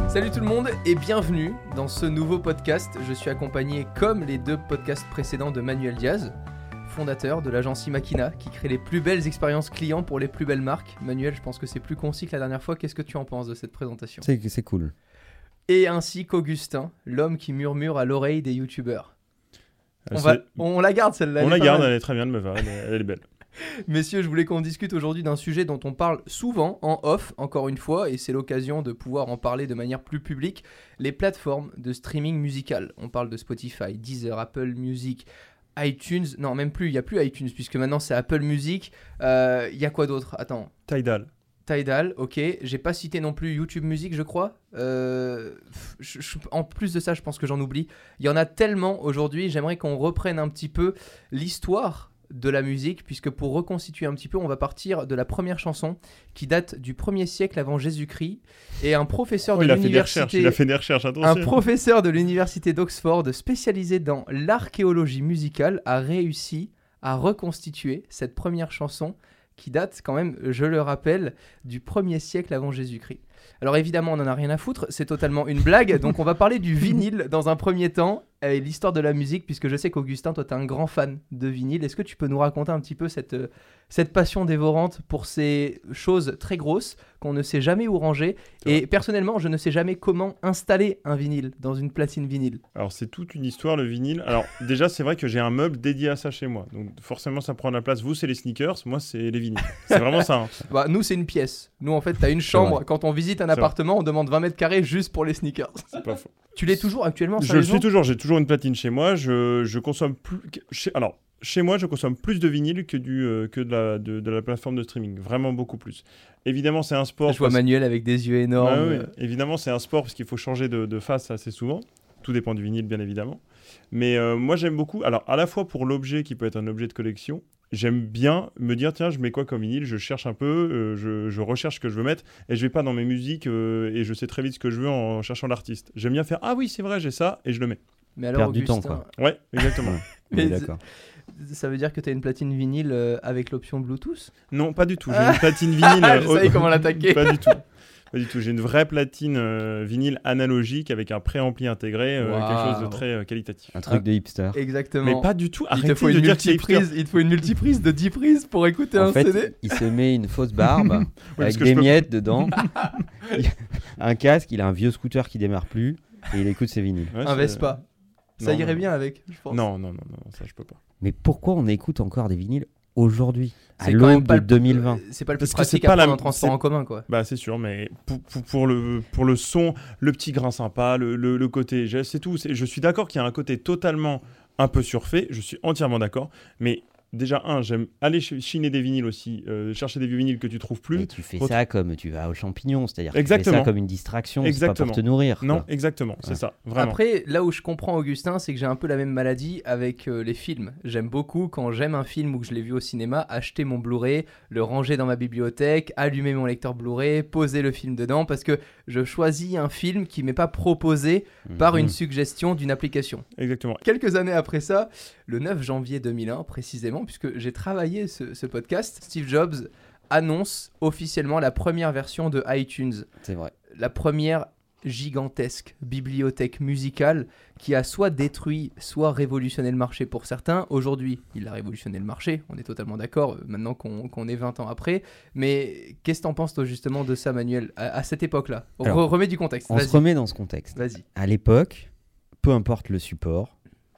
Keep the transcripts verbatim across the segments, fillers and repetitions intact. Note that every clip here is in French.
Salut tout le monde et bienvenue dans ce nouveau podcast. Je suis accompagné comme les deux podcasts précédents de Manuel Diaz, fondateur de l'agence Imakina qui crée les plus belles expériences clients pour les plus belles marques. Manuel, je pense que c'est plus concis que la dernière fois. Qu'est-ce que tu en penses de cette présentation ? C'est, c'est cool. Et ainsi qu'Augustin, l'homme qui murmure à l'oreille des youtubeurs. Euh, on, va, on la garde celle-là. On elle la est garde, mal. elle est très bien, elle me va, elle est, elle est belle. Messieurs, je voulais qu'on discute aujourd'hui d'un sujet dont on parle souvent en off, encore une fois, et c'est l'occasion de pouvoir en parler de manière plus publique, les plateformes de streaming musical. On parle de Spotify, Deezer, Apple Music, iTunes, non même plus, il n'y a plus iTunes puisque maintenant c'est Apple Music. Il euh, y a quoi d'autre ? Attends. Tidal. Tidal, ok. J'ai pas cité non plus YouTube Music, je crois. Euh, je, je, en plus de ça, je pense que j'en oublie. Il y en a tellement aujourd'hui, j'aimerais qu'on reprenne un petit peu l'histoire de la musique, puisque pour reconstituer un petit peu, on va partir de la première chanson qui date du premier siècle avant Jésus-Christ, et un professeur oh, de il l'université, a fait des recherches, il a fait des recherches, attention. Un professeur de l'université d'Oxford spécialisé dans l'archéologie musicale a réussi à reconstituer cette première chanson qui date quand même, je le rappelle, du premier siècle avant Jésus-Christ. Alors évidemment, on n'en a rien à foutre, c'est totalement une blague, donc on va parler du vinyle dans un premier temps, et l'histoire de la musique, puisque je sais qu'Augustin, toi, t'es un grand fan de vinyle. Est-ce que tu peux nous raconter un petit peu cette, euh, cette passion dévorante pour ces choses très grosses qu'on ne sait jamais où ranger ? Et personnellement, je ne sais jamais comment installer un vinyle dans une platine vinyle. Alors c'est toute une histoire, le vinyle. Alors déjà, c'est vrai que j'ai un meuble dédié à ça chez moi, donc forcément ça prend de la place. Vous, c'est les sneakers, moi, c'est les vinyles. C'est vraiment ça. Hein. Bah, nous, c'est une pièce. Nous, en fait, t'as une chambre. Quand on visite un c'est appartement, vrai. On demande vingt mètres carrés juste pour les sneakers. C'est pas faux. Tu l'es toujours actuellement ? Je le suis toujours, j'ai toujours une platine chez moi. Je, je consomme plus. Chez, alors, chez moi, je consomme plus de vinyle que, du, euh, que de, la, de, de la plateforme de streaming. Vraiment beaucoup plus. Évidemment, c'est un sport. Je vois Manuel avec des yeux énormes. Ouais, ouais. Évidemment, c'est un sport parce qu'il faut changer de, de face assez souvent. Tout dépend du vinyle, bien évidemment. Mais euh, moi, j'aime beaucoup. Alors, à la fois pour l'objet qui peut être un objet de collection, j'aime bien me dire, tiens, je mets quoi comme vinyle ? Je cherche un peu, euh, je, je recherche ce que je veux mettre et je vais pas dans mes musiques euh, et je sais très vite ce que je veux en cherchant l'artiste. J'aime bien faire, ah oui, c'est vrai, j'ai ça et je le mets. Mais alors, perdre du Augustin... temps, quoi. Ouais, exactement. Mais d'accord. Ça veut dire que tu as une platine vinyle euh, avec l'option Bluetooth ? Non, pas du tout. J'ai une platine vinyle. Je savais comment l'attaquer. Pas du tout. Pas du tout. J'ai une vraie platine euh, vinyle analogique avec un préampli intégré, euh, wow. quelque chose de très euh, qualitatif. Un truc ah, de hipster. Exactement. Mais pas du tout. Il te, faut de une dire que il te faut une multiprise de dix prises pour écouter en un fait, C D. Il se met une fausse barbe ouais, avec des miettes peux... dedans, un casque, il a un vieux scooter qui démarre plus et il écoute ses vinyles. Ouais, un Vespa. Ça non, irait non. bien avec, je pense. Non, non, non, non, ça je peux pas. Mais pourquoi on écoute encore des vinyles aujourd'hui, à c'est l'aube de le... deux mille vingt ? C'est pas le plus Parce pratique que c'est à pas prendre la... en transport c'est... en commun, quoi. Bah c'est sûr, mais pour, pour, pour, le, pour le son, le petit grain sympa, le, le, le côté, c'est tout. C'est... Je suis d'accord qu'il y a un côté totalement un peu surfait, je suis entièrement d'accord, mais... Déjà, un, j'aime aller ch- chiner des vinyles aussi, euh, chercher des vieux vinyles que tu trouves plus. Et tu fais Autre... ça comme tu vas aux champignons, c'est-à-dire que exactement. tu fais ça comme une distraction, exactement. C'est pas pour te nourrir. Non, quoi. exactement, c'est ouais. ça, vraiment. Après, là où je comprends Augustin, c'est que j'ai un peu la même maladie avec euh, les films. J'aime beaucoup, quand j'aime un film ou que je l'ai vu au cinéma, acheter mon Blu-ray, le ranger dans ma bibliothèque, allumer mon lecteur Blu-ray, poser le film dedans, parce que je choisis un film qui m'est pas proposé mmh. par une suggestion d'une application. Exactement. Quelques années après ça, le neuf janvier deux mille un précisément, puisque j'ai travaillé Ce, ce podcast, Steve Jobs annonce officiellement la première version de iTunes. C'est vrai. La première gigantesque bibliothèque musicale qui a soit détruit, soit révolutionné le marché pour certains. Aujourd'hui, il a révolutionné le marché, on est totalement d'accord, maintenant qu'on, qu'on est vingt ans après. Mais qu'est-ce que t'en penses toi justement de ça, Manuel, à, à cette époque-là ? On Alors, remets du contexte. On Vas-y. se remet dans ce contexte. Vas-y. À l'époque, peu importe le support,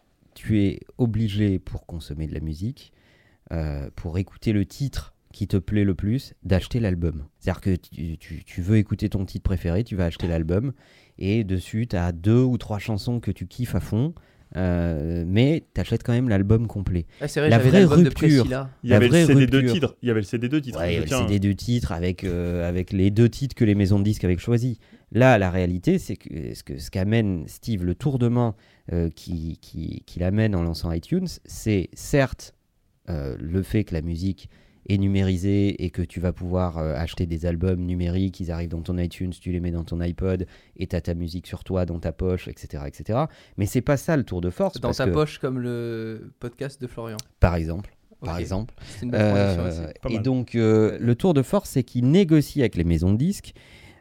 tu es obligé pour consommer de la musique, Euh, pour écouter le titre qui te plaît le plus, d'acheter l'album. C'est-à-dire que tu, tu, tu veux écouter ton titre préféré, tu vas acheter l'album, et dessus, tu as deux ou trois chansons que tu kiffes à fond, euh, mais tu achètes quand même l'album complet. Ah, c'est vrai, la j'avais vraie l'album rupture, de là. Il y avait le C D deux rupture. titres. Il y avait le C D deux titres. Ouais, il y avait le C D deux titres avec, euh, avec les deux titres que les maisons de disques avaient choisis. Là, la réalité, c'est que ce, que, ce qu'amène Steve, le tour de main euh, qui, qui, qui l'amène en lançant iTunes, c'est certes Euh, le fait que la musique est numérisée et que tu vas pouvoir euh, acheter des albums numériques, ils arrivent dans ton iTunes, tu les mets dans ton iPod et tu as ta musique sur toi, dans ta poche, et cetera et cetera. Mais c'est pas ça le tour de force. Dans parce ta que, poche comme le podcast de Florian. Par exemple. Okay. Par exemple. C'est une bonne transition euh, aussi. Et donc, euh, le tour de force, c'est qu'ils négocient avec les maisons de disques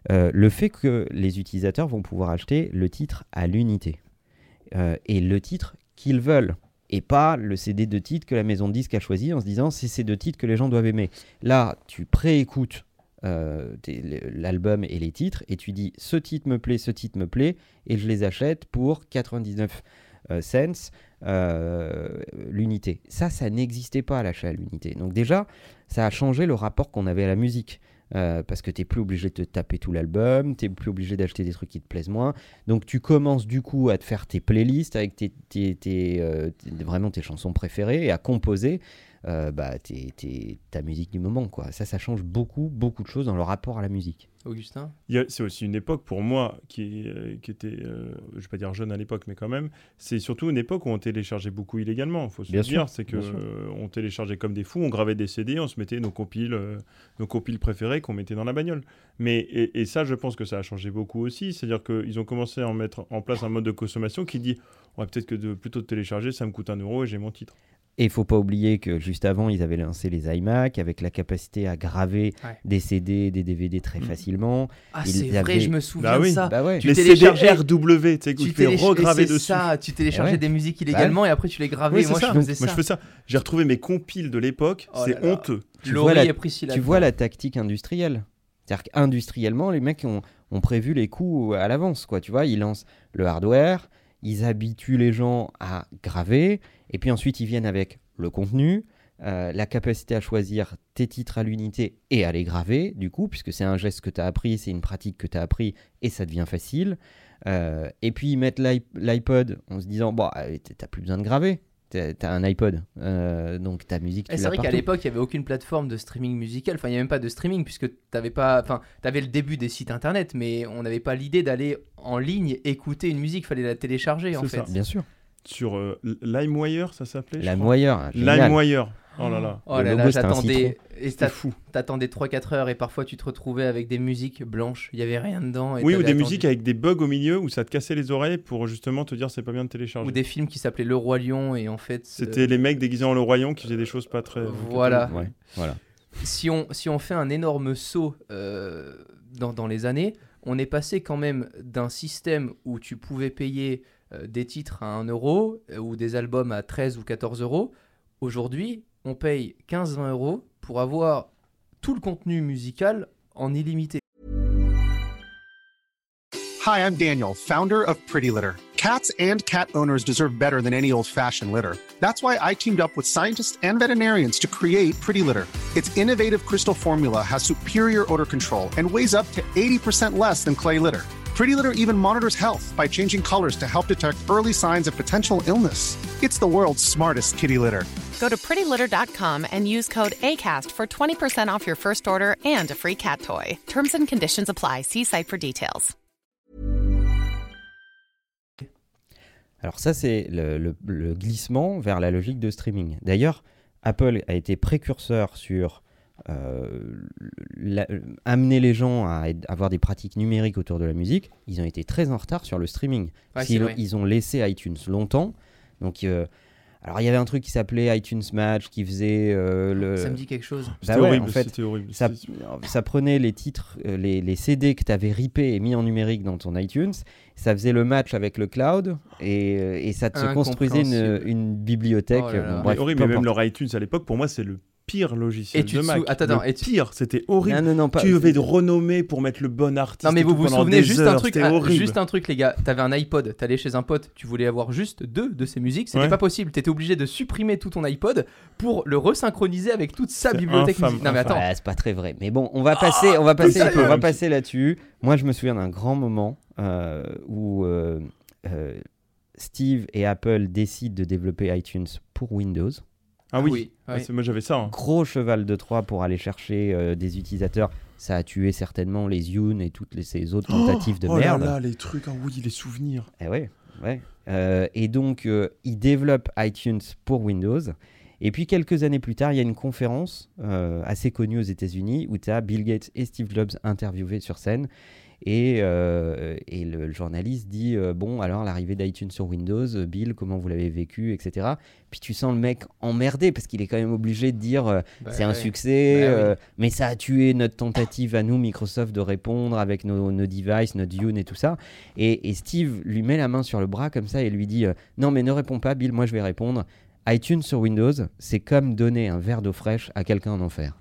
euh, le fait que les utilisateurs vont pouvoir acheter le titre à l'unité euh, et le titre qu'ils veulent. Et pas le C D de titres que la maison de disques a choisi en se disant c'est ces deux titres que les gens doivent aimer. Là, tu préécoutes euh, l'album et les titres et tu dis ce titre me plaît, ce titre me plaît et je les achète pour quatre-vingt-dix-neuf euh, cents euh, l'unité. Ça, ça n'existait pas à l'achat à l'unité. Donc déjà, ça a changé le rapport qu'on avait à la musique. Euh, parce que tu n'es plus obligé de te taper tout l'album, tu n'es plus obligé d'acheter des trucs qui te plaisent moins. Donc tu commences du coup à te faire tes playlists avec tes, tes, tes, euh, tes, vraiment tes chansons préférées et à composer euh, bah, tes, tes, ta musique du moment, quoi. Ça, ça change beaucoup, beaucoup de choses dans le rapport à la musique. Augustin ? Il y a, c'est aussi une époque pour moi qui, euh, qui était, euh, je ne vais pas dire jeune à l'époque, mais quand même, c'est surtout une époque où on téléchargeait beaucoup illégalement. Il faut se Bien le dire, sûr, c'est que bien sûr. euh, on téléchargeait comme des fous, on gravait des C D, on se mettait nos compiles, euh, nos compiles préférés qu'on mettait dans la bagnole. Mais et, et ça, je pense que ça a changé beaucoup aussi. C'est-à-dire qu'ils ont commencé à en mettre en place un mode de consommation qui dit, ouais, peut-être que de plutôt de télécharger, ça me coûte un euro et j'ai mon titre. Et il ne faut pas oublier que juste avant, ils avaient lancé les iMac avec la capacité à graver Ouais. des C D, des D V D très Mmh. facilement. Ah, Ils c'est vrai, avaient- je me souviens Bah de oui. ça. Bah ouais. Tu Les téléchargeais- C D R W, tu sais, que Tu tu fais téléch- regraver et c'est dessus. ça, tu téléchargeais Ouais. des musiques illégalement et après tu les gravais. Oui, Moi, c'est je ça. faisais ça. Moi, je fais ça. J'ai retrouvé mes compiles de l'époque, Oh c'est là là. honteux. Tu Laurie vois la- et Priscilla. Tu vois la tactique industrielle. C'est-à-dire qu'industriellement, les mecs ont, ont prévu les coûts à l'avance, quoi. Tu vois, ils lancent le hardware, ils habituent les gens à graver, et puis ensuite ils viennent avec le contenu, euh, la capacité à choisir tes titres à l'unité et à les graver, du coup, puisque c'est un geste que tu as appris, c'est une pratique que tu as appris, et ça devient facile. Euh, et puis ils mettent l'i- l'iPod en se disant, bon, euh, t'as plus besoin de graver. T'as t'as un iPod, euh, donc ta musique, tu Et c'est l'as vrai qu'à partout. l'époque, il n'y avait aucune plateforme de streaming musical. Enfin, il n'y avait même pas de streaming puisque tu avais pas. Enfin, tu avais le début des sites internet, mais on n'avait pas l'idée d'aller en ligne écouter une musique. Il fallait la télécharger en C'est fait. ça. Bien sûr. Sur euh, LimeWire, ça s'appelait je La crois. moyeur, génial. LimeWire. Oh là là. Oh Le là logo, là, c'était un j'attendais. Et C'était t'a- fou. t'attendais trois quatre heures et parfois tu te retrouvais avec des musiques blanches. Il n'y avait rien dedans. Et Oui, ou t'avais des attendu. musiques avec des bugs au milieu où ça te cassait les oreilles pour justement te dire c'est pas bien de télécharger. Ou des films qui s'appelaient Le Roi Lion et en fait. C'était euh, les mecs déguisés en le royaume qui faisaient des choses pas très. Voilà. Ouais, voilà. si on, si on fait un énorme saut euh, dans, dans les années, on est passé quand même d'un système où tu pouvais payer euh, des titres à un euro euh, ou des albums à treize ou quatorze euros. Aujourd'hui, on paye quinze à vingt euros pour avoir tout le contenu musical en illimité. Hi, I'm Daniel, founder of Pretty Litter. Cats and cat owners deserve better than any old-fashioned litter. That's why I teamed up with scientists and veterinarians to create Pretty Litter. Its innovative crystal formula has superior odor control and weighs up to eighty percent less than clay litter. Pretty Litter even monitors health by changing colors to help detect early signs of potential illness. It's the world's smartest kitty litter. Go to pretty litter dot com and use code ACAST for twenty percent off your first order and a free cat toy. Terms and conditions apply. See site for details. Alors ça, c'est le, le- le glissement vers la logique de streaming. D'ailleurs, Apple a été précurseur sur euh, la- amener les gens à être- avoir des pratiques numériques autour de la musique. Ils ont été très en retard sur le streaming. Ouais, Ils, c'est ont- vrai. ils ont laissé iTunes longtemps. Donc, euh, alors il y avait un truc qui s'appelait iTunes Match qui faisait euh, le... Ça me dit quelque chose. Bah C'était ouais, horrible. en fait, C'était horrible. ça, C'est- ça prenait les titres, euh, les, les C D que tu avais ripés et mis en numérique dans ton iTunes, ça faisait le match avec le cloud et, euh, et ça te se construisait une, Incompréhensible. une bibliothèque. Oh là là. Bon, Mais bref, horrible, peu mais même importe. leur iTunes à l'époque, pour moi, c'est le pire logiciel Et tu de te Mac. sou- attends, le attends, et tu- pire, c'était horrible. Non, non, non, pas... Tu devais te renommer pour mettre le bon artiste. Non mais et vous tout vous pendant souvenez des juste un heures, truc, c'était ah, horrible. juste un truc les gars, t'avais un iPod, t'allais chez un pote, tu voulais avoir juste deux de ses musiques, c'était Ouais. pas possible, t'étais obligé de supprimer tout ton iPod pour le resynchroniser avec toute sa C'est bibliothèque infâme, musique. Non mais infâme. attends, Ouais, c'est pas très vrai. Mais bon, on va passer, on va passer, sérieux, on va un passer là-dessus. Moi, je me souviens d'un grand moment euh, où euh, euh, Steve et Apple décident de développer iTunes pour Windows. Ah oui, oui, Ah, oui. c'est- moi j'avais ça. hein. Gros cheval de Troie pour aller chercher euh, des utilisateurs. Ça a tué certainement les Yoon et toutes les, ces autres tentatives de oh merde. là là, les trucs, ah oui, les souvenirs. Eh ouais, ouais. Euh, et donc, euh, ils développent iTunes pour Windows. Et puis, quelques années plus tard, il y a une conférence euh, assez connue aux États-Unis où tu as Bill Gates et Steve Jobs interviewés sur scène. Et, euh, et le, le journaliste dit euh, bon, alors l'arrivée d'iTunes sur Windows, euh, Bill, comment vous l'avez vécu, et cetera. Puis tu sens le mec emmerdé parce qu'il est quand même obligé de dire euh, Bah, c'est ouais. un succès, Bah, euh, oui. mais ça a tué notre tentative à nous, Microsoft, de répondre avec nos, nos devices, notre Zune et tout ça. Et, et Steve lui met la main sur le bras comme ça et lui dit euh, non, mais ne réponds pas, Bill, moi je vais répondre. iTunes sur Windows, c'est comme donner un verre d'eau fraîche à quelqu'un en enfer.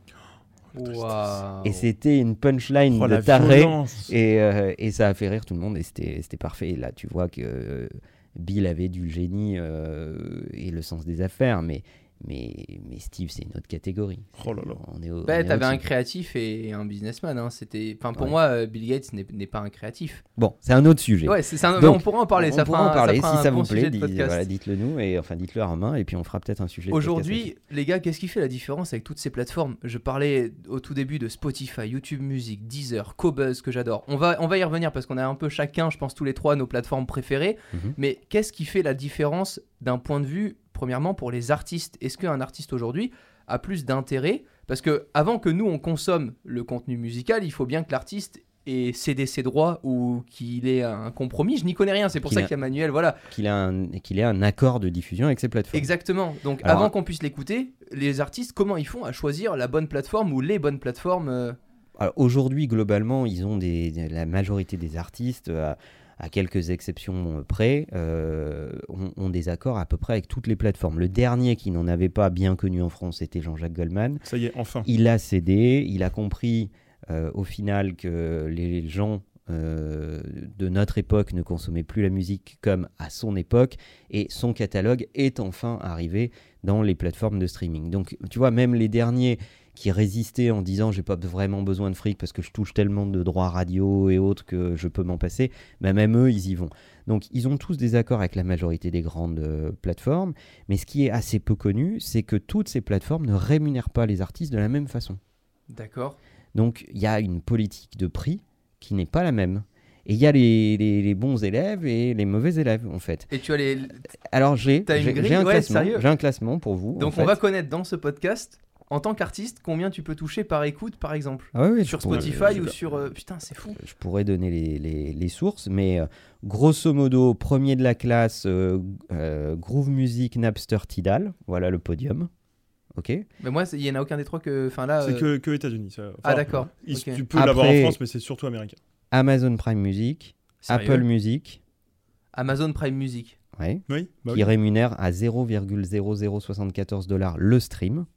Waouh. Et c'était une punchline Oh, de la taré. violence. Et, euh, et ça a fait rire tout le monde et c'était, c'était parfait. Et là, tu vois que euh, Bill avait du génie euh, et le sens des affaires, mais, mais, mais Steve, c'est une autre catégorie. Oh là là. On est au, Bah, on est t'avais un au-dessus. créatif et un businessman. Hein. C'était... Enfin, pour Ouais. moi, euh, Bill Gates n'est, n'est pas un créatif. Bon, c'est un autre sujet. Ouais, c'est, c'est un... Donc, on pourra en parler. on ça pourra fera en un- parler ça fera si un ça bon vous sujet plaît. de Dites, podcast. voilà, dites-le nous et enfin dites-le à Romain et puis on fera peut-être un sujet. de podcast Aujourd'hui, les gars, qu'est-ce qui fait la différence avec toutes ces plateformes ? Je parlais au tout début de Spotify, YouTube Music, Deezer, Qobuz, que j'adore. On va, on va y revenir parce qu'on a un peu chacun, je pense tous les trois, nos plateformes préférées. Mhm. Mais qu'est-ce qui fait la différence d'un point de vue, premièrement, pour les artistes ? Est-ce qu'un artiste aujourd'hui a plus d'intérêt ? Parce que avant que nous, on consomme le contenu musical, il faut bien que l'artiste ait cédé ses droits ou qu'il ait un compromis. Je n'y connais rien, c'est pour Qu'il ça a- qu'il y a Manuel, voilà. qu'il, a un, qu'il ait un accord de diffusion avec ses plateformes. Exactement. Donc Alors, avant qu'on puisse l'écouter, les artistes, comment ils font à choisir la bonne plateforme ou les bonnes plateformes euh, Alors, aujourd'hui, globalement, ils ont des, la majorité des artistes, à, à quelques exceptions près, euh, ont, ont des accords à peu près avec toutes les plateformes. Le dernier qui n'en avait pas bien connu en France, c'était Jean-Jacques Goldman. Ça y est, enfin. Il a cédé, il a compris euh, au final que les gens euh, de notre époque ne consommaient plus la musique comme à son époque et son catalogue est enfin arrivé dans les plateformes de streaming. Donc tu vois, même les derniers qui résistaient en disant j'ai pas vraiment besoin de fric parce que je touche tellement de droits radio et autres que je peux m'en passer, bah même eux ils y vont. Donc ils ont tous des accords avec la majorité des grandes euh, plateformes, mais ce qui est assez peu connu, c'est que toutes ces plateformes ne rémunèrent pas les artistes de la même façon. D'accord. Donc il y a une politique de prix qui n'est pas la même. Et il y a les, les, les bons élèves et les mauvais élèves en fait. Et tu as les... Alors j'ai, T'as une j'ai, grille j'ai un Ouais, classement, sérieux j'ai un classement pour vous. Donc en fait. on va connaître dans ce podcast, en tant qu'artiste, combien tu peux toucher par écoute, par exemple. Ah ouais, ouais, Sur je pourrais- Spotify je- ou sur... euh, Putain, c'est fou. Je pourrais donner les, les, les sources, mais euh, grosso modo, premier de la classe, euh, euh, Groove Music, Napster, Tidal, voilà le podium. Ok. Mais moi, c'est- il n'y en a aucun des trois que... Enfin là... C'est euh, que, que États-Unis. ça. Enfin, Ah d'accord. il- Ok. Tu peux l'avoir en Après- France, mais c'est surtout américain. Amazon Prime Music, Sérieux Apple Music, Amazon Prime Music. ouais, Oui, bah qui oui. rémunère à zéro virgule zéro zéro soixante-quatorze dollars le stream.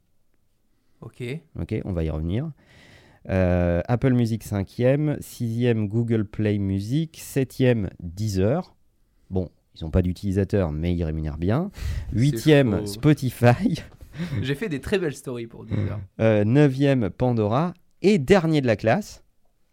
Ok. Ok, on va y revenir. Euh, Apple Music cinquième, sixième Google Play Music, septième Deezer. Bon, ils n'ont pas d'utilisateurs, mais ils rémunèrent bien. Huitième faux. Spotify, J'ai fait des très belles stories pour Deezer. euh, neuvième Pandora et dernier de la classe,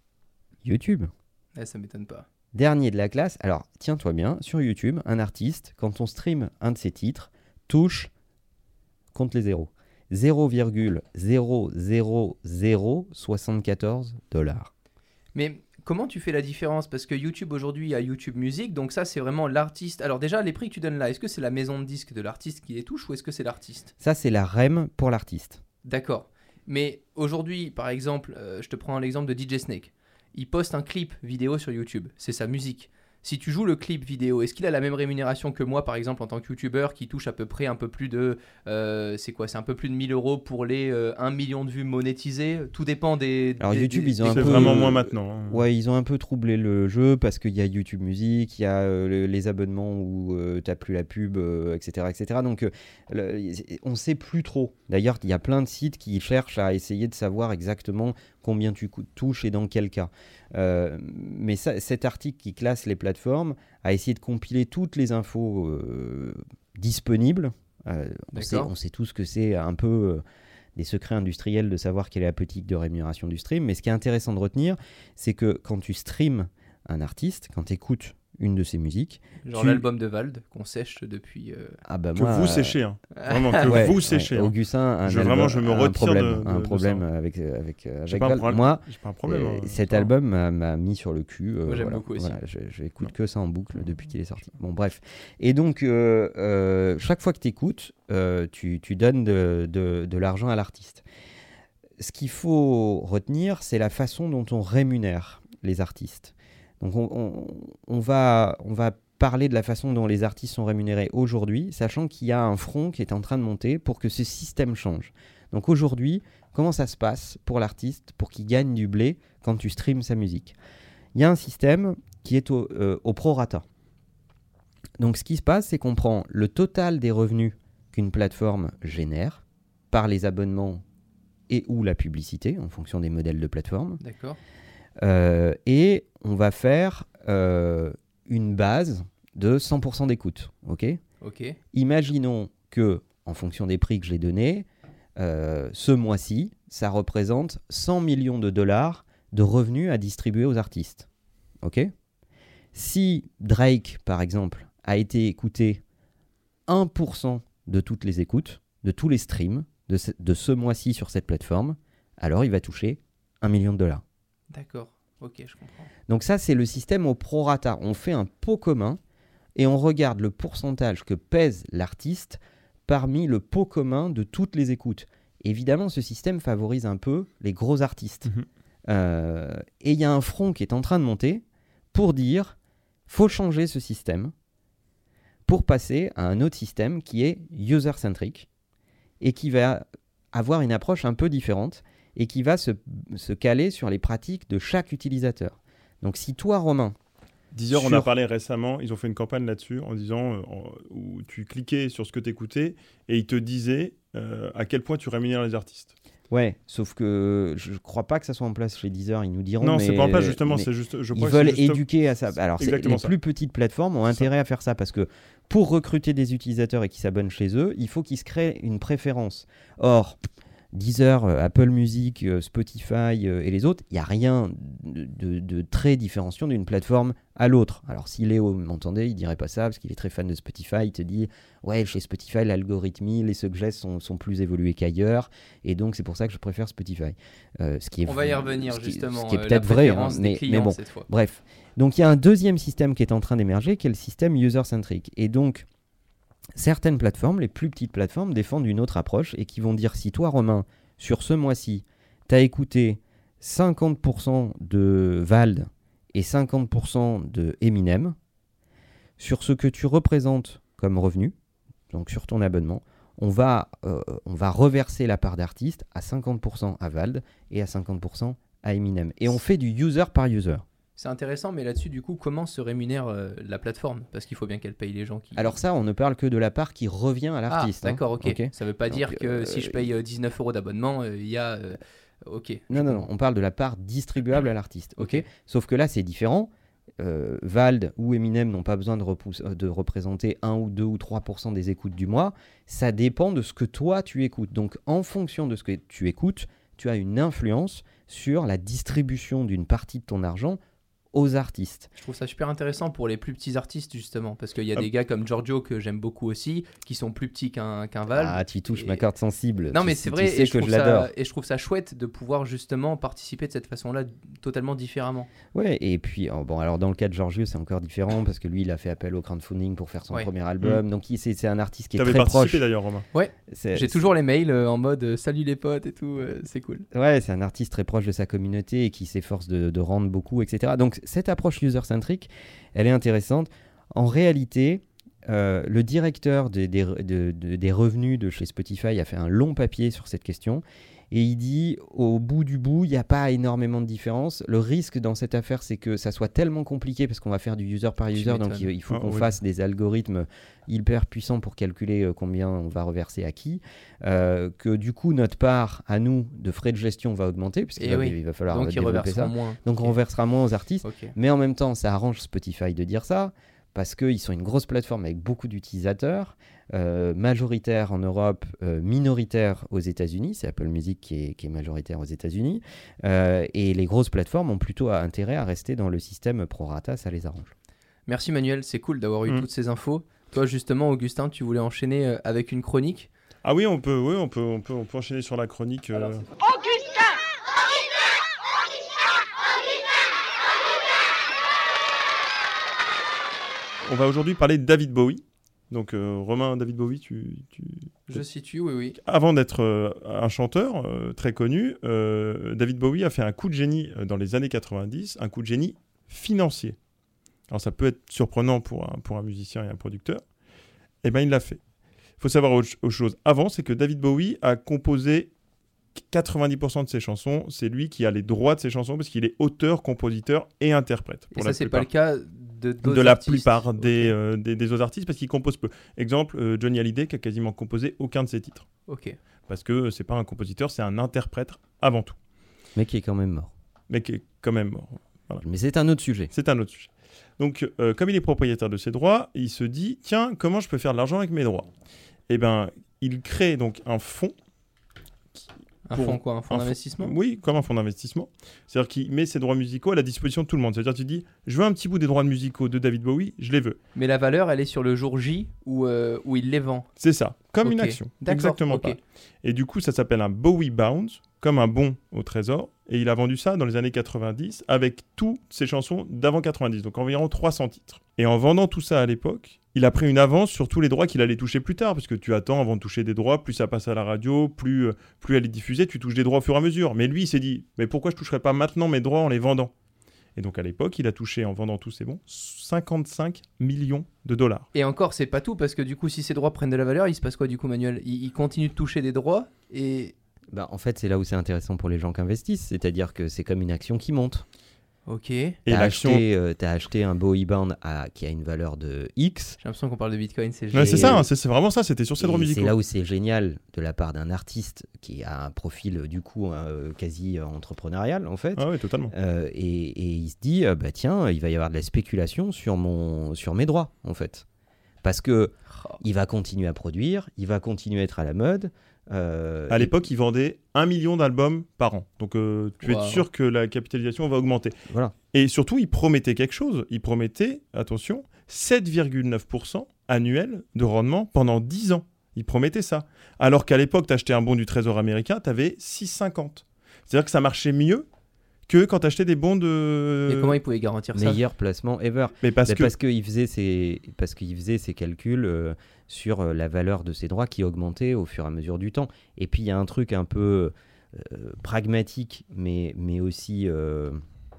YouTube. Ouais, ça m'étonne pas. Dernier de la classe. Alors, tiens-toi bien, sur YouTube, un artiste, quand on stream un de ses titres, touche, compte les zéros, zéro virgule zéro zéro zéro soixante-quatorze dollars. Mais comment tu fais la différence ? Parce que YouTube aujourd'hui a YouTube Music, donc ça c'est vraiment l'artiste. Alors déjà, les prix que tu donnes là, est-ce que c'est la maison de disques de l'artiste qui les touche ou est-ce que c'est l'artiste ? Ça, c'est la R E M pour l'artiste. D'accord. Mais aujourd'hui, par exemple, euh, je te prends l'exemple de D J Snake. Il poste un clip vidéo sur YouTube, c'est sa musique. Si tu joues le clip vidéo, est-ce qu'il a la même rémunération que moi, par exemple, en tant que youtubeur, qui touche à peu près un peu plus de... euh, c'est quoi ? C'est un peu plus de mille euros pour les euh, un million de vues monétisées. Tout dépend des... Alors, des- YouTube, des- ils ont des- un C'est peu- vraiment moins maintenant. hein. Ouais, ils ont un peu troublé le jeu parce qu'il y a YouTube Music, il y a euh, le- les abonnements où euh, t'as plus la pub, euh, et cetera, et cetera. Donc, euh, le- on sait plus trop. D'ailleurs, il y a plein de sites qui cherchent à essayer de savoir exactement combien tu cou- touches et dans quel cas. Euh, mais ça, cet article qui classe les plateformes a essayé de compiler toutes les infos euh, disponibles. Euh, on, sait, D'accord. on sait tous que c'est un peu euh, des secrets industriels de savoir quelle est la politique de rémunération du stream. Mais ce qui est intéressant de retenir, c'est que quand tu streams un artiste, quand tu écoutes une de ses musiques, Genre tu- l'album de Vald, qu'on sèche depuis... euh, ah bah Que moi, vous euh, séchez. hein. Vraiment, que ouais, vous ouais, séchez. hein. Augustin, un, Je- album- vraiment, je me un retire problème, de- de- un de problème ça. avec avec euh, J'ai avec pas un Val. problème. Moi, J'ai pas un problème. euh, hein. cet Enfin, album m'a, m'a mis sur le cul. euh, Moi, j'aime voilà. beaucoup aussi. Voilà, je, je écoute Non. que ça en boucle depuis qu'il est sorti. Bon, bref. Et donc, euh, euh, chaque fois que tu écoutes, tu, tu donnes de, de, de l'argent à l'artiste. Ce qu'il faut retenir, c'est la façon dont on rémunère les artistes. Donc on, on, on, va, on va parler de la façon dont les artistes sont rémunérés aujourd'hui, sachant qu'il y a un front qui est en train de monter pour que ce système change. Donc aujourd'hui, comment ça se passe pour l'artiste pour qu'il gagne du blé quand tu streams sa musique ? Il y a un système qui est au, euh, au prorata. Donc ce qui se passe, c'est qu'on prend le total des revenus qu'une plateforme génère par les abonnements et ou la publicité, en fonction des modèles de plateforme. D'accord. Euh, et on va faire euh, une base de cent pour cent d'écoute. Ok ? Ok. Imaginons que, en fonction des prix que j'ai donnés, euh, ce mois-ci, ça représente cent millions de dollars de revenus à distribuer aux artistes. Ok ? Si Drake, par exemple, a été écouté un pour cent de toutes les écoutes, de tous les streams de ce, de ce mois-ci sur cette plateforme, alors il va toucher un million de dollars. D'accord, ok, je comprends. Donc ça, c'est le système au prorata. On fait un pot commun et on regarde le pourcentage que pèse l'artiste parmi le pot commun de toutes les écoutes. Évidemment, ce système favorise un peu les gros artistes. Mmh. Euh, et il y a un front qui est en train de monter pour dire faut changer ce système pour passer à un autre système qui est user-centric et qui va avoir une approche un peu différente et qui va se, se caler sur les pratiques de chaque utilisateur. Donc si toi, Romain... Deezer, sur... on a parlé récemment, ils ont fait une campagne là-dessus en disant, euh, en, où tu cliquais sur ce que tu écoutais et ils te disaient euh, à quel point tu rémunères les artistes. Ouais, sauf que je ne crois pas que ça soit en place chez Deezer, ils nous diront. Non, mais, c'est pas en place justement, c'est juste. Je ils crois veulent que c'est juste... éduquer à ça. Alors, c'est, les ça. plus petites plateformes ont intérêt ça. à faire ça parce que pour recruter des utilisateurs et qui s'abonnent chez eux, il faut qu'ils se créent une préférence. Or, Deezer, Apple Music, Spotify et les autres, il n'y a rien de, de, de très différenciant d'une plateforme à l'autre. Alors si Léo m'entendait, il ne dirait pas ça parce qu'il est très fan de Spotify. Il te dit « Ouais, chez Spotify, l'algorithme, les suggests sont, sont plus évolués qu'ailleurs et donc c'est pour ça que je préfère Spotify. Euh, » ce qui est, On va y revenir ce qui, justement. Ce qui est euh, peut-être vrai, hein, mais, mais bon, cette fois. Bref. Donc il y a un deuxième système qui est en train d'émerger qui est le système user-centric. Et donc, certaines plateformes, les plus petites plateformes, défendent une autre approche et qui vont dire si toi, Romain, sur ce mois-ci, tu as écouté cinquante pour cent de Vald et cinquante pour cent de Eminem, sur ce que tu représentes comme revenu, donc sur ton abonnement, on va, euh, on va reverser la part d'artiste à cinquante pour cent à Vald et à cinquante pour cent à Eminem. Et on fait du user par user. C'est intéressant, mais là-dessus, du coup, comment se rémunère euh, la plateforme ? Parce qu'il faut bien qu'elle paye les gens qui... Alors ça, on ne parle que de la part qui revient à l'artiste. Ah, d'accord, hein. ok. okay. Ça ne veut pas Donc, dire que euh, si je paye euh, dix-neuf euros d'abonnement, il euh, y a... Euh, ok. Non, non, non, on parle de la part distribuable à l'artiste. Ok. okay. Sauf que là, c'est différent. Euh, Vald ou Eminem n'ont pas besoin de, repousse, de représenter un ou deux ou trois pour cent des écoutes du mois. Ça dépend de ce que toi, tu écoutes. Donc, en fonction de ce que tu écoutes, tu as une influence sur la distribution d'une partie de ton argent aux artistes. Je trouve ça super intéressant pour les plus petits artistes justement parce qu'il y a ah. des gars comme Giorgio que j'aime beaucoup aussi qui sont plus petits qu'un, qu'un Vald. Ah, tu touches et... ma corde sensible. Non tu, mais c'est tu vrai sais et, je que trouve je l'adore. Ça, et je trouve ça chouette de pouvoir justement participer de cette façon-là totalement différemment. Ouais, et puis oh, bon alors dans le cas de Giorgio c'est encore différent parce que lui il a fait appel au crowdfunding pour faire son ouais. premier album mmh. donc il, c'est, c'est un artiste qui est T'avais très proche. T'avais participé d'ailleurs Romain. Ouais, c'est, j'ai c'est... toujours les mails euh, en mode euh, salut les potes et tout, euh, c'est cool. Ouais, c'est un artiste très proche de sa communauté et qui s'efforce de, de rendre beaucoup, et cetera. Donc cette approche user centrique, elle est intéressante. En réalité, euh, le directeur des, des, de, de, des revenus de chez Spotify a fait un long papier sur cette question et il dit au bout du bout, il n'y a pas énormément de différence. Le risque dans cette affaire, c'est que ça soit tellement compliqué parce qu'on va faire du user par user, donc il, il faut ah, qu'on oui. fasse des algorithmes hyper puissants pour calculer euh, combien on va reverser à qui, euh, que du coup notre part à nous de frais de gestion va augmenter puisqu'il va, oui. il va falloir donc développer ça. Moins. Donc okay. on reversera moins aux artistes, okay. mais en même temps ça arrange Spotify de dire ça parce qu'ils sont une grosse plateforme avec beaucoup d'utilisateurs, euh, majoritaire en Europe, euh, minoritaire aux États-Unis. C'est Apple Music qui est, qui est majoritaire aux États-Unis. Euh, et les grosses plateformes ont plutôt intérêt à rester dans le système prorata, ça les arrange. Merci Manuel, c'est cool d'avoir eu mmh. toutes ces infos. Toi justement, Augustin, tu voulais enchaîner avec une chronique ? Ah oui, on peut, oui, on peut, on peut, on peut enchaîner sur la chronique. Euh... Augustin On va aujourd'hui parler de David Bowie. Donc euh, Romain, David Bowie, tu, tu... Je situe, oui, oui. Avant d'être euh, un chanteur euh, très connu, euh, David Bowie a fait un coup de génie euh, dans les années quatre-vingt-dix, un coup de génie financier. Alors ça peut être surprenant pour un, pour un musicien et un producteur. Eh bien, il l'a fait. Il faut savoir autre, autre chose. Avant, c'est que David Bowie a composé quatre-vingt-dix pour cent de ses chansons. C'est lui qui a les droits de ses chansons parce qu'il est auteur, compositeur et interprète. Pour et la ça, c'est plupart. pas le cas de, de la artistes. plupart des, Okay. euh, des, des autres artistes parce qu'ils composent peu. Exemple, euh, Johnny Hallyday qui a quasiment composé aucun de ses titres. Ok. Parce que c'est pas un compositeur, c'est un interprète avant tout. Mais qui est quand même mort. Mais qui est quand même mort. Voilà. Mais c'est un autre sujet. C'est un autre sujet. Donc, euh, comme il est propriétaire de ses droits, il se dit, tiens, comment je peux faire de l'argent avec mes droits ? Eh bien, il crée donc un fonds. Un pour- fonds quoi Un fonds un d'investissement fonds- Oui, comme un fonds d'investissement. C'est-à-dire qu'il met ses droits musicaux à la disposition de tout le monde. C'est-à-dire tu dis, je veux un petit bout des droits musicaux de David Bowie, je les veux. Mais la valeur, elle est sur le jour J où, euh, où il les vend. C'est ça, comme une Ok. action. D'accord, Exactement ok. pas. Et du coup, ça s'appelle un Bowie Bound, comme un bon au trésor. Et il a vendu ça dans les années quatre-vingt-dix avec toutes ses chansons d'avant quatre-vingt-dix, donc environ trois cents titres. Et en vendant tout ça à l'époque, il a pris une avance sur tous les droits qu'il allait toucher plus tard, parce que tu attends avant de toucher des droits, plus ça passe à la radio, plus, euh, plus elle est diffusée, tu touches des droits au fur et à mesure. Mais lui, il s'est dit, mais pourquoi je toucherais pas maintenant mes droits en les vendant ? Et donc à l'époque, il a touché, en vendant tous ses bons, cinquante-cinq millions de dollars. Et encore, c'est pas tout, parce que du coup, si ces droits prennent de la valeur, il se passe quoi du coup, Manuel il, il continue de toucher des droits et. Bah, en fait, c'est là où c'est intéressant pour les gens qui investissent. C'est-à-dire que c'est comme une action qui monte. Ok. J'ai Et T'as l'action... acheté, euh, t'as acheté un Bowie Band à, qui a une valeur de X. l'impression qu'on parle de Bitcoin, c'est Ouais, génial. c'est ça, hein, c'est c'est vraiment ça, c'était sur ses droits Et musicaux. c'est là où c'est génial de la part d'un artiste qui a un profil euh, du coup euh, quasi euh, entrepreneurial en fait. Ah oui, totalement. Euh, et, et il se dit euh, bah tiens, il va y avoir de la spéculation sur mon sur mes droits en fait. Parce que Oh. il va continuer à produire, il va continuer à être à la mode. euh, À et- l'époque, il vendait un million d'albums par an. Donc, euh, tu Wow. es sûr que la capitalisation va augmenter. Voilà. Et surtout, il promettait quelque chose. Il promettait, attention, sept virgule neuf pour cent annuel de rendement pendant dix ans. Il promettait ça. Alors qu'à l'époque, tu achetais un bon du Trésor américain, tu avais six virgule cinquante. C'est-à-dire que ça marchait mieux que quand tu achetais des bons de... Et comment il pouvait garantir ça meilleur placement ever. Mais parce Bah, que... parce qu'il faisait ses parce qu'il faisait ses calculs euh, sur euh, la valeur de ses droits qui augmentait au fur et à mesure du temps. Et puis il y a un truc un peu euh, pragmatique, mais mais aussi euh,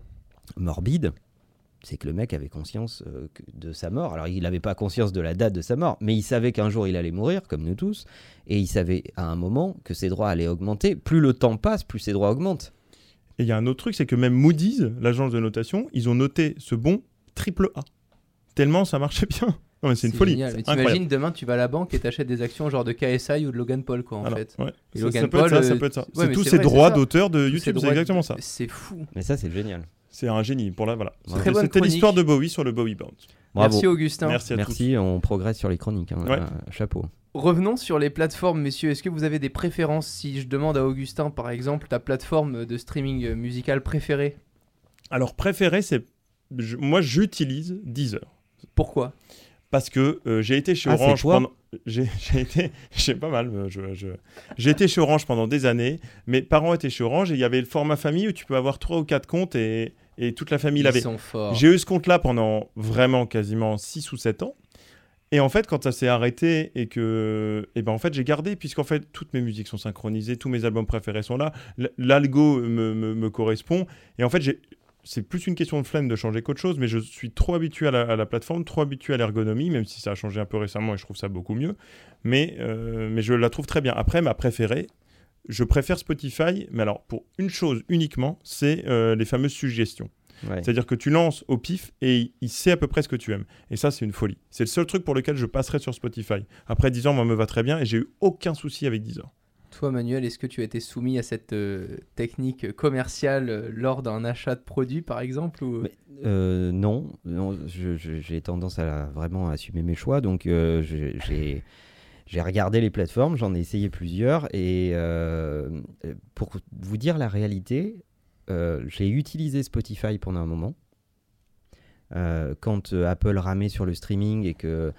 morbide, c'est que le mec avait conscience euh, que- de sa mort. Alors il n'avait pas conscience de la date de sa mort, mais il savait qu'un jour il allait mourir, comme nous tous, et il savait à un moment que ses droits allaient augmenter. Plus le temps passe, plus ses droits augmentent. Et il y a un autre truc, c'est que même Moody's, l'agence de notation, ils ont noté ce bon triple A. Tellement ça marchait bien. Non mais c'est une folie. génial. C'est Mais incroyable. t'imagines, demain, tu vas à la banque et t'achètes des actions genre de K S I ou de Logan Paul, quoi, en Alors, fait. ouais. Et Ça, Logan ça peut être Paul, ça, ça euh, peut être ça. ouais, C'est mais tous c'est ces vrai, c'est droits ça. d'auteur de Tous ces YouTube, c'est droits- exactement ça. C'est fou. Mais ça, c'est génial. C'est un génie pour la voilà. Très C'était bonne c'était chronique. l'histoire de Bowie sur le Bowie Bound. Bravo. Merci, Augustin. Merci à tous. Merci, on progresse sur les chroniques. hein. Ouais. Euh, chapeau. Revenons sur les plateformes, messieurs. Est-ce que vous avez des préférences? Si je demande à Augustin, par exemple, ta plateforme de streaming musical préférée, Alors préféré, c'est je- moi j'utilise Deezer pourquoi? parce que euh, j'ai été chez Ah, c'est Orange toi pendant j'ai j'ai été j'ai pas mal euh, je, je- j'ai été chez Orange pendant des années. Mes parents étaient chez Orange et il y avait le format famille où tu peux avoir trois ou quatre comptes et, et toute la famille Ils l'avait. sont forts. J'ai eu ce compte-là pendant vraiment quasiment six ou sept ans. Et en fait, quand ça s'est arrêté et que, et ben en fait, j'ai gardé puisqu'en fait toutes mes musiques sont synchronisées, tous mes albums préférés sont là, L- l'algo me, me, me correspond. Et en fait, j'ai, c'est plus une question de flemme de changer qu'autre chose, mais je suis trop habitué à la, à la plateforme, trop habitué à l'ergonomie, même si ça a changé un peu récemment et je trouve ça beaucoup mieux. Mais, euh, mais je la trouve très bien. Après, ma préférée, je préfère Spotify, mais alors pour une chose uniquement, c'est euh, les fameuses suggestions. Ouais. C'est-à-dire que tu lances au pif et il- il sait à peu près ce que tu aimes. Et ça, c'est une folie. C'est le seul truc pour lequel je passerai sur Spotify. Après Deezer, moi, me va très bien et j'ai eu aucun souci avec Deezer. Toi, Manuel, est-ce que tu as été soumis à cette euh, technique commerciale euh, lors d'un achat de produit, par exemple ou... Mais, euh, non, non je- je- j'ai tendance à la- vraiment assumer mes choix. Donc, euh, je- j'ai, j'ai regardé les plateformes, j'en ai essayé plusieurs. Et euh, pour vous dire la réalité, euh, j'ai utilisé Spotify pendant un moment. Euh, quand euh, Apple ramait sur le streaming et que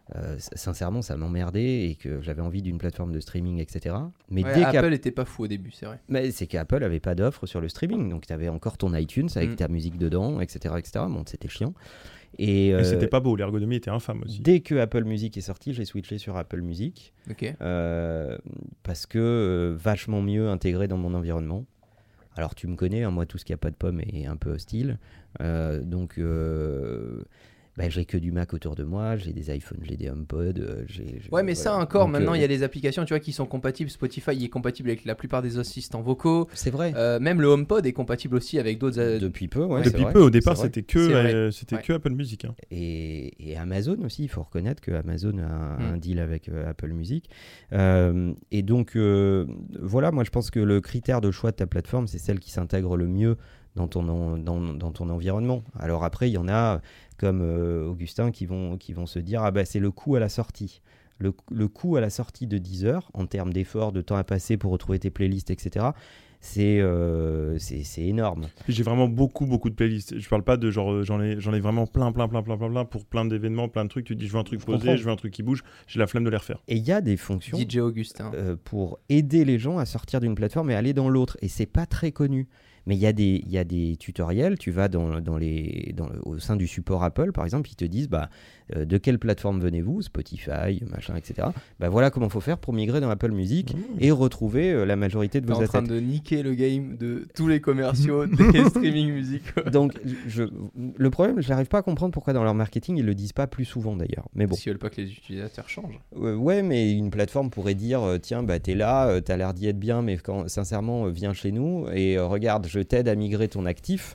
euh, sincèrement, ça m'emmerdait et que j'avais envie d'une plateforme de streaming, et cetera. Mais Ouais, dès Apple qu'Apple était pas fou au début, c'est vrai. Mais c'est qu'Apple avait pas d'offre sur le streaming, donc tu avais encore ton iTunes avec Mm. ta musique dedans, et cetera, et cetera. Bon, c'était chiant. Et, Et euh, c'était pas beau, l'ergonomie était infâme aussi. dès que Apple Music est sorti, j'ai switché sur Apple Music Ok. euh, parce que euh, vachement mieux intégré dans mon environnement. Alors tu me connais, hein, moi tout ce qui a pas de pomme est un peu hostile, euh, donc euh, bah, j'ai que du Mac autour de moi, j'ai des iPhones, j'ai des HomePod, euh, j'ai, j'ai- Ouais, mais ça voilà. encore, Donc, maintenant euh, il y a des applications, tu vois, qui sont compatibles. Spotify il est compatible avec la plupart des assistants vocaux. c'est vrai. Euh, même le HomePod est compatible aussi avec d'autres. euh, Depuis peu, ouais, c'est Depuis vrai, peu, au départ, c'est vrai. c'était que, C'est vrai. euh, c'était Ouais. que Apple Music. Hein. Et, et Amazon aussi, il faut reconnaître que Amazon a un, Mm. un deal avec euh, Apple Music. Euh, et donc, euh, voilà, moi je pense que le critère de choix de ta plateforme, c'est celle qui s'intègre le mieux dans ton, en- dans, dans ton environnement. Alors après, il y en a comme euh, Augustin qui vont, qui vont se dire, ah bah c'est le coût à la sortie. Le, le coût à la sortie de Deezer, en termes d'efforts, de temps à passer pour retrouver tes playlists, et cetera, c'est euh, c'est c'est énorme. Puis j'ai vraiment beaucoup, beaucoup de playlists. Je parle pas de genre, euh, j'en ai, j'en ai vraiment plein, plein, plein, plein, plein, plein pour plein d'événements, plein de trucs. Tu te dis, je veux un truc Je posé, comprends. je veux un truc qui bouge. J'ai la flemme de les refaire. Et il y a des fonctions D J Augustin. euh, pour aider les gens à sortir d'une plateforme et aller dans l'autre. Et c'est pas très connu. Mais il y, a des- il y a des tutoriels, tu vas dans, dans les, dans le- au sein du support Apple, par exemple, ils te disent bah, euh, de quelle plateforme venez-vous, Spotify, machin, et cetera. Bah, voilà comment il faut faire pour migrer dans Apple Music Mmh. et retrouver euh, la majorité de T'es vos en train assets. de niquer le game de tous les commerciaux des streaming musicaux. Donc, je, le problème, je n'arrive pas à comprendre pourquoi dans leur marketing, ils le disent pas plus souvent d'ailleurs. Mais bon. Parce qu'ils veulent pas que les utilisateurs changent. Euh, ouais, mais une plateforme pourrait dire euh, tiens, bah, t'es là, euh, t'as l'air d'y être bien, mais quand, sincèrement, euh, viens chez nous et euh, regarde, je t'aide à migrer ton actif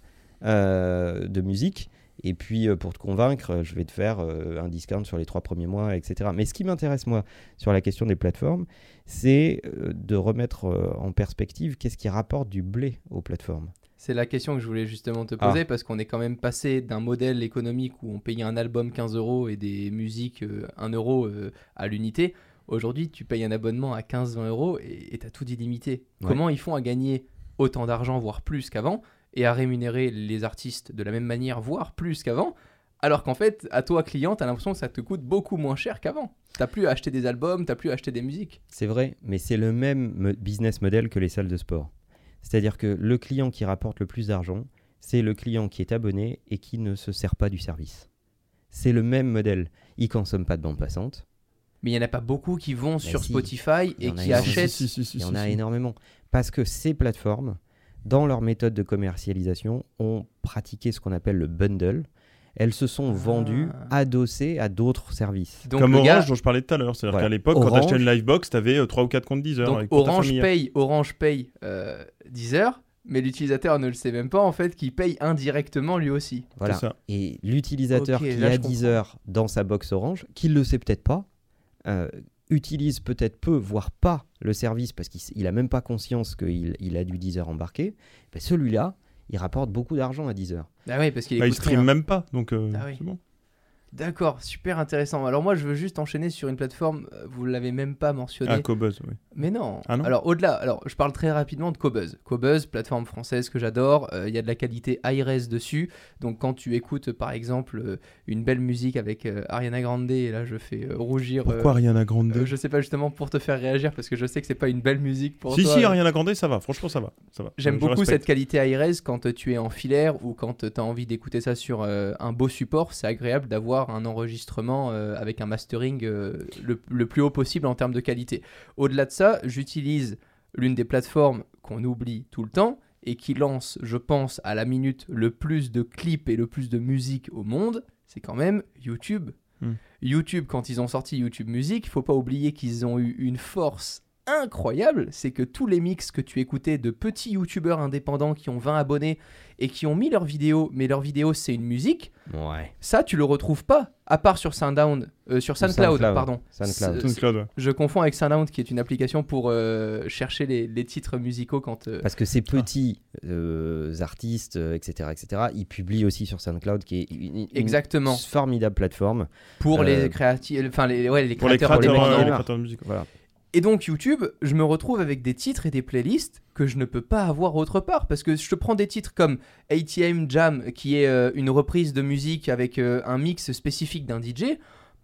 euh, de musique. Et puis, euh, pour te convaincre, euh, je vais te faire euh, un discount sur les trois premiers mois, et cetera. Mais ce qui m'intéresse, moi, sur la question des plateformes, c'est euh, de remettre euh, en perspective qu'est-ce qui rapporte du blé aux plateformes. C'est la question que je voulais justement te poser Ah. parce qu'on est quand même passé d'un modèle économique où on payait un album quinze euros et des musiques euh, un euro euh, à l'unité. Aujourd'hui, tu payes un abonnement à quinze vingt euros et tu as tout d'illimité. Ouais. Comment ils font à gagner autant d'argent, voire plus qu'avant, et à rémunérer les artistes de la même manière, voire plus qu'avant, alors qu'en fait, à toi, client, tu as l'impression que ça te coûte beaucoup moins cher qu'avant. T'as plus à acheter des albums, t'as plus à acheter des musiques. C'est vrai, mais c'est le même mo- business model que les salles de sport. C'est-à-dire que le client qui rapporte le plus d'argent, c'est le client qui est abonné et qui ne se sert pas du service. C'est le même modèle. Il ne consomme pas de bande passante. Mais il n'y en a pas beaucoup qui vont sur si, Spotify il y et en a qui énormément. achètent. Si, si, si, Il y en si, a si. énormément. Parce que ces plateformes, dans leur méthode de commercialisation, ont pratiqué ce qu'on appelle le bundle. Elles se sont Ah. vendues adossées à d'autres services. Donc Comme le Orange, gars- dont je parlais tout à l'heure. C'est-à-dire Voilà. qu'à l'époque, quand Orange- t'achetais une Livebox, t'avais trois ou quatre comptes Deezer. Donc avec pour ta Orange famille. paye, Orange paye euh, Deezer, mais l'utilisateur ne le sait même pas en fait qu'il paye indirectement lui aussi. Voilà. C'est ça. Et l'utilisateur Ok, qui là, a je comprends. Deezer dans sa box Orange, qui ne le sait peut-être pas, euh, utilise peut-être peu, voire pas le service parce qu'il n'a même pas conscience qu'il il a du Deezer embarqué, ben celui-là, il rapporte beaucoup d'argent à Deezer. Ah oui, parce qu'il Bah, il écoute stream rien. même pas, donc euh, Ah oui. c'est bon. D'accord, super intéressant. Alors moi je veux juste enchaîner sur une plateforme, euh, vous l'avez même pas mentionné. Ah, Cobuzz, oui. Mais non. Ah non Alors au-delà, alors je parle très rapidement de Cobuzz. Cobuzz, plateforme française que j'adore. Il y a de la qualité high-res dessus. Donc quand tu écoutes par exemple euh, une belle musique avec euh, Ariana Grande, et là je fais euh, rougir. Pourquoi euh, Ariana Grande euh, Je sais pas, justement pour te faire réagir parce que je sais que c'est pas une belle musique pour Si, toi. si, Ariana Grande, ça va. Franchement, ça va. Ça va. J'aime Je beaucoup respecte. cette qualité high-res quand tu es en filaire ou quand tu as envie d'écouter ça sur euh, un beau support. C'est agréable d'avoir un enregistrement euh, avec un mastering euh, le, le plus haut possible en termes de qualité. Au-delà de ça, j'utilise l'une des plateformes qu'on oublie tout le temps et qui lance, je pense, à la minute le plus de clips et le plus de musique au monde. C'est quand même YouTube. Hmm. YouTube, quand ils ont sorti YouTube Music, il faut pas oublier qu'ils ont eu une force incroyable, c'est que tous les mix que tu écoutais de petits youtubeurs indépendants qui ont vingt abonnés et qui ont mis leurs vidéos, mais leurs vidéos c'est une musique, Ouais. ça tu le retrouves pas, à part sur SoundCloud, euh, sur SoundCloud, SoundCloud, pardon. SoundCloud. C'est- SoundCloud, ouais. Je confonds avec SoundCloud qui est une application pour euh, chercher les, les titres musicaux quand... euh, Parce que ces petits euh, artistes, euh, et cetera, et cetera, ils publient aussi sur SoundCloud, qui est une, une Exactement. formidable plateforme. pour euh, les créatifs, enfin les, ouais, les Pour les créateurs, créateurs, indépendants. euh, les créateurs de musique. Voilà. Et donc YouTube, je me retrouve avec des titres et des playlists que je ne peux pas avoir autre part parce que je te prends des titres comme A T M Jam qui est euh, une reprise de musique avec euh, un mix spécifique d'un D J.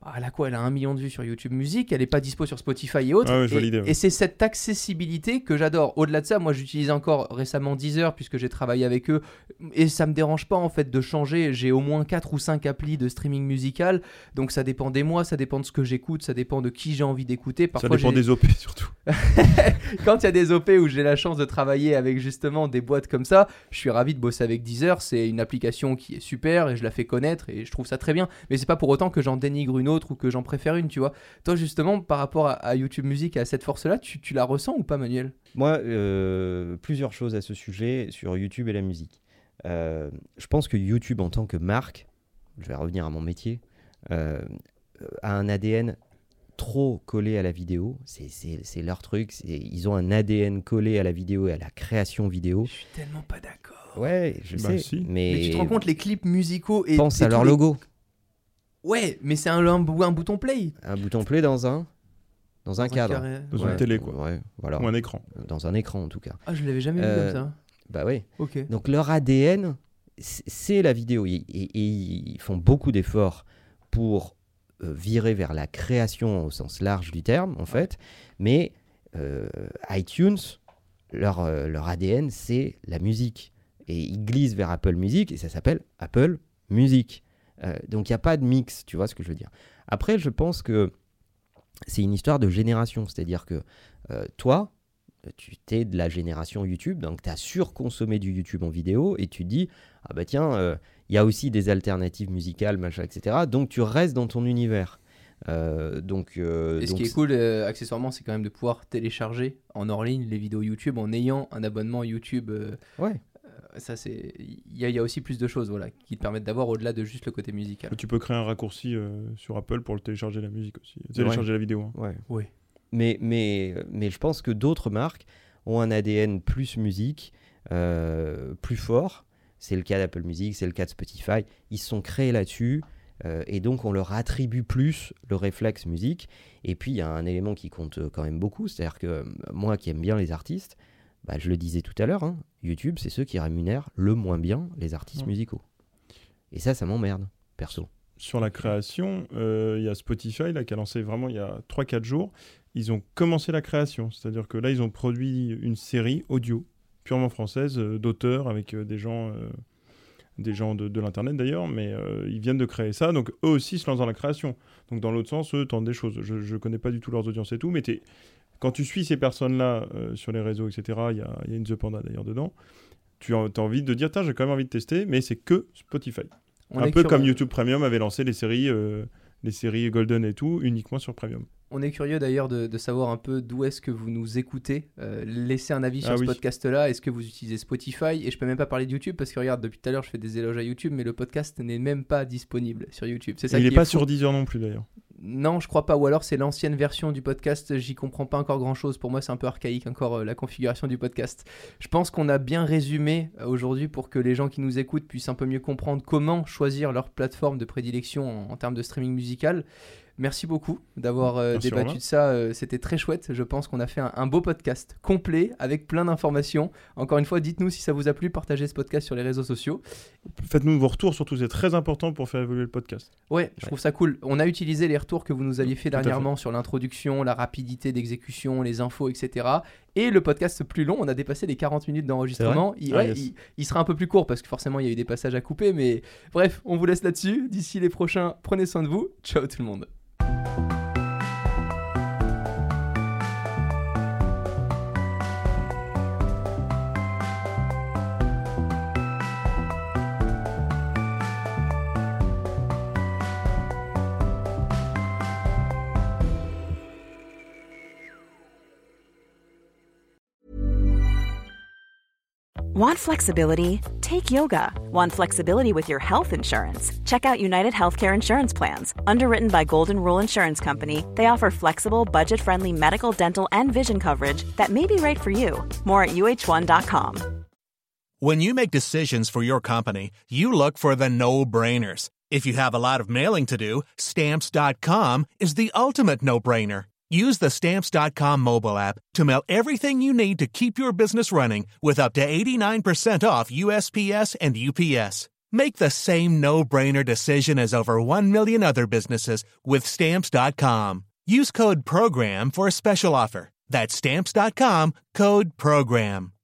Ah, elle a quoi ? Elle a un million de vues sur YouTube Music, elle n'est pas dispo sur Spotify et autres. Ah ouais, je et, valide, ouais. et c'est cette accessibilité que j'adore. Au-delà de ça, moi j'utilise encore récemment Deezer puisque j'ai travaillé avec eux et ça me dérange pas en fait de changer. J'ai au moins quatre ou cinq applis de streaming musical, donc ça dépend des mois, ça dépend de ce que j'écoute, ça dépend de qui j'ai envie d'écouter. Parfois, ça dépend j'ai... des O P surtout. Quand il y a des O P où j'ai la chance de travailler avec justement des boîtes comme ça, je suis ravi de bosser avec Deezer. C'est une application qui est super et je la fais connaître et je trouve ça très bien. Mais c'est pas pour autant que j'en dénigre une autre ou que j'en préfère une, tu vois. Toi justement, par rapport à, à YouTube Music et à cette force-là, tu, tu la ressens ou pas, Manuel ? Moi, euh, plusieurs choses à ce sujet sur YouTube et la musique. Euh, je pense que YouTube en tant que marque, je vais revenir à mon métier, euh, a un A D N trop collé à la vidéo. C'est, c'est, c'est leur truc. C'est, ils ont un A D N collé à la vidéo et à la création vidéo. Je suis tellement pas d'accord. Ouais, je Bah sais. si. Mais... Mais tu te rends compte, les clips musicaux et... Pense et à leur tous les- logo. Ouais, mais c'est un, un, un bouton play. Un bouton play dans un, dans un Dans un cadre. carré. Dans Ouais, une télé, quoi. Ouais, voilà. Ou un écran. Dans un écran, en tout cas. Ah, je l'avais jamais Euh, vu comme ça. Bah ouais. Ok. Donc leur A D N, c- c'est la vidéo. Et, et- et ils font beaucoup d'efforts pour euh, virer vers la création au sens large du terme, en fait. Mais euh, iTunes, leur, euh, leur A D N, c'est la musique. Et ils glissent vers Apple Music et ça s'appelle Apple Music. Euh, donc il n'y a pas de mix, tu vois ce que je veux dire. Après, je pense que c'est une histoire de génération. C'est-à-dire que euh, toi, tu t'es de la génération YouTube, donc tu as surconsommé du YouTube en vidéo et tu te dis, ah bah tiens, il euh, y a aussi des alternatives musicales, machin, et cetera. Donc tu restes dans ton univers. Euh, donc, euh, Et ce donc qui est cool, euh, accessoirement, c'est quand même de pouvoir télécharger en hors ligne les vidéos YouTube en ayant un abonnement YouTube. euh, ouais. ça, c'est, il y, a- il y a aussi plus de choses, voilà, qui te permettent d'avoir au-delà de juste le côté musical. Tu peux créer un raccourci euh, sur Apple pour le télécharger la musique aussi. Télécharger la vidéo. hein. Ouais. Oui. Mais, mais, mais je pense que d'autres marques ont un A D N plus musique, euh, plus fort. C'est le cas d'Apple Music, c'est le cas de Spotify. Ils se sont créés là-dessus euh, et donc on leur attribue plus le réflexe musique. Et puis il y a un élément qui compte euh, quand même beaucoup, c'est-à-dire que euh, moi qui aime bien les artistes, bah, je le disais tout à l'heure, hein, YouTube c'est ceux qui rémunèrent le moins bien les artistes Ouais. musicaux. Et ça, ça m'emmerde, perso. Sur la création, euh, il y a Spotify là, qui a lancé vraiment il y a trois quatre jours. Ils ont commencé la création. C'est-à-dire que là, ils ont produit une série audio, purement française, euh, d'auteurs, avec euh, des gens, euh, des gens de, de l'Internet d'ailleurs, mais euh, ils viennent de créer ça. Donc eux aussi se lancent dans la création. Donc dans l'autre sens, eux tentent des choses. Je ne connais pas du tout leurs audiences et tout, mais t'es- quand tu suis ces personnes-là euh, sur les réseaux, et cetera, il y a, il y a une The Panda d'ailleurs dedans, tu as, as envie de dire, tiens, j'ai quand même envie de tester, mais c'est que Spotify. On Un est peu curieux- comme YouTube Premium avait lancé les séries, euh, les séries Golden et tout, uniquement sur Premium. On est curieux d'ailleurs de, de savoir un peu d'où est-ce que vous nous écoutez. Euh, laissez un avis sur Ah ce oui. podcast-là. Est-ce que vous utilisez Spotify ? Et je peux même pas parler de YouTube parce que regarde, depuis tout à l'heure, je fais des éloges à YouTube, mais le podcast n'est même pas disponible sur YouTube. C'est ça Il qui n'est est pas fou. sur Deezer non plus d'ailleurs. Non, je crois pas. Ou alors c'est l'ancienne version du podcast. J'y comprends pas encore grand chose. Pour moi, c'est un peu archaïque encore euh, la configuration du podcast. Je pense qu'on a bien résumé euh, aujourd'hui pour que les gens qui nous écoutent puissent un peu mieux comprendre comment choisir leur plateforme de prédilection en, en termes de streaming musical. Merci beaucoup d'avoir euh, Merci, débattu Romain. de ça. Euh, c'était très chouette. Je pense qu'on a fait un, un beau podcast complet avec plein d'informations. Encore une fois, dites-nous si ça vous a plu. Partagez ce podcast sur les réseaux sociaux. Faites-nous vos retours, surtout, c'est très important pour faire évoluer le podcast. Ouais, je trouve ça cool. On a utilisé les retours que vous nous aviez fait Tout à dernièrement sur l'introduction, la rapidité d'exécution, les infos, et cetera. Et le podcast plus long, on a dépassé les quarante minutes d'enregistrement. Il, Ah, ouais, yes. il, il sera un peu plus court parce que forcément il y a eu des passages à couper. Mais bref, on vous laisse là-dessus. D'ici les prochains, prenez soin de vous. Ciao tout le monde. Want flexibility? Take yoga. Want flexibility with your health insurance? Check out United Healthcare Insurance Plans. Underwritten by Golden Rule Insurance Company, they offer flexible, budget-friendly medical, dental, and vision coverage that may be right for you. More at U H one dot com. When you make decisions for your company, you look for the no-brainers. If you have a lot of mailing to do, Stamps dot com is the ultimate no-brainer. Use the Stamps dot com mobile app to mail everything you need to keep your business running with up to eighty-nine percent off U S P S and U P S. Make the same no-brainer decision as over one million other businesses with Stamps dot com. Use code PROGRAM for a special offer. That's Stamps dot com, code PROGRAM.